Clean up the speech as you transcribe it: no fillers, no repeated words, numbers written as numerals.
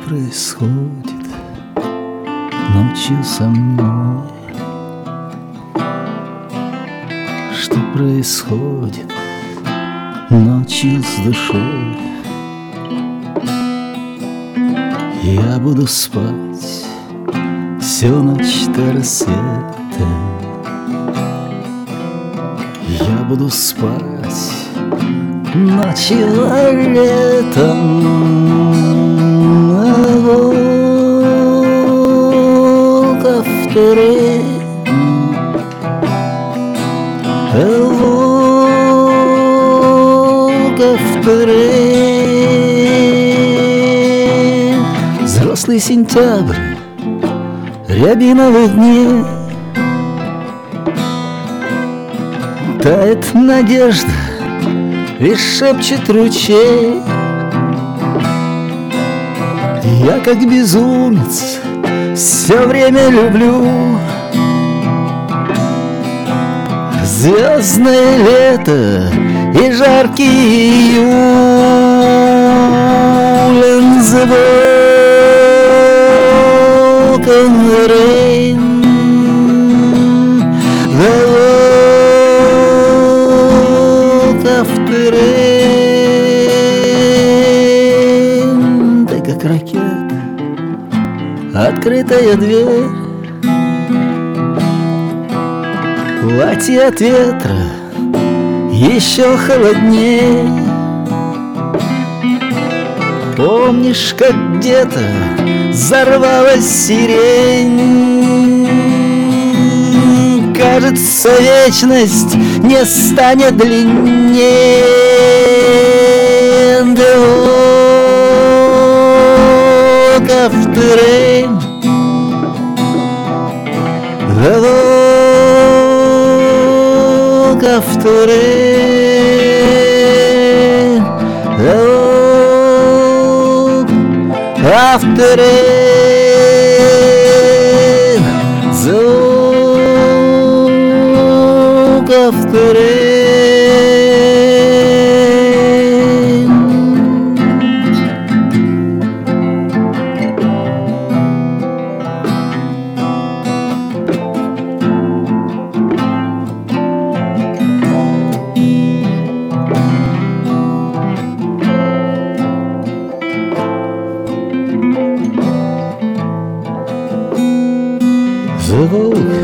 происходит ночью со мной? Что происходит ночью с душой? Я буду спать всю ночь до рассвета. Я буду спать ночью летом. Волков терен, волков терен. Взрослый сентябрь, рябиновые дни, тает надежда, лишь шепчет ручей. Я, как безумец, все время люблю звездное лето и жаркий июль. And the Vulcan rain, the walk after rain. Ты как ракета, открытая дверь, платье от ветра еще холоднее. Помнишь, как где-то взорвалась сирень? Кажется, вечность не станет длиннее. The walk after rain, the walk after rain, the walk after rain, the walk after rain. The walk